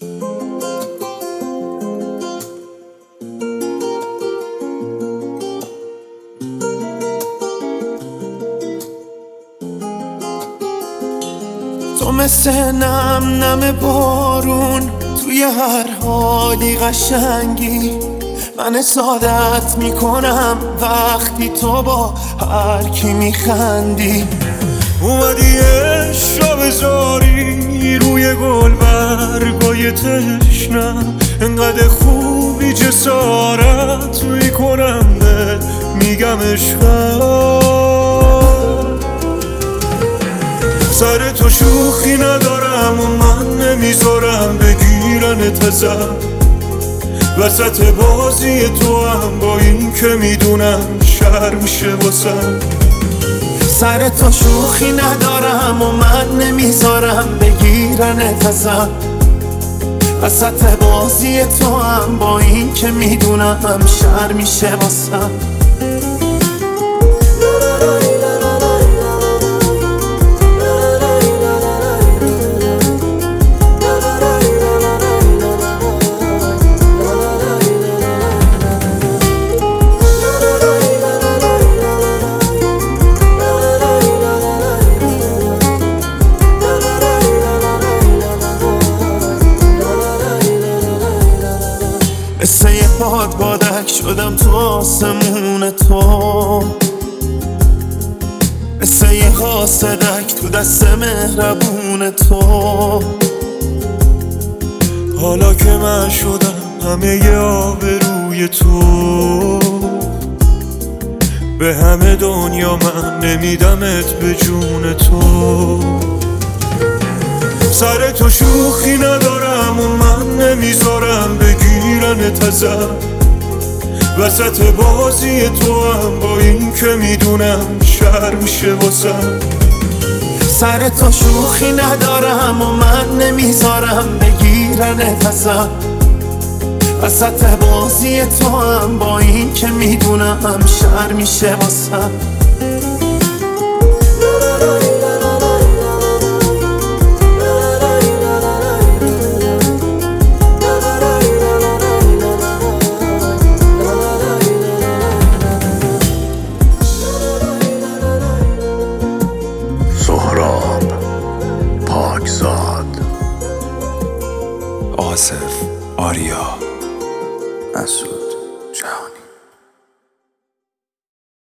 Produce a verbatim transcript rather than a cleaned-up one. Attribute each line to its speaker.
Speaker 1: تو مثل نم نم بارون توی هر حالی قشنگی، من سعادت میکنم وقتی تو با هر کی میخندی.
Speaker 2: اومدی عشق بذاری روی گل برگای تشنم، انقدر خوبی جسارت میکنم به میگم عشقم. سر تو شوخی ندارم و من نمیذارم بگیرنت ازم، وسط بازی تو هم با این که میدونم شر میشه واسم.
Speaker 1: سر تو شوخی ندارم و من نمیذارم بگیرنت ازم، وسط بازی تو هم با این که میدونم شر میشه واسم. مثل یه باد بادک شدم تو آسمون تو، مثل یه قاصدک تو دست مهربون تو.
Speaker 2: حالا که من شدم همه ی آبروی تو، به همه دنیا من نمیدمت به جون تو. سر تو شوخی ندارم و من نمیذارم بگیرنت ازم، وسط بازی تو هم با این که میدونم شر میشه واسم.
Speaker 1: سر تو شوخی ندارم و من نمیذارم بگیرنت ازم، وسط بازی تو هم با این که میدونم شر میشه واسم.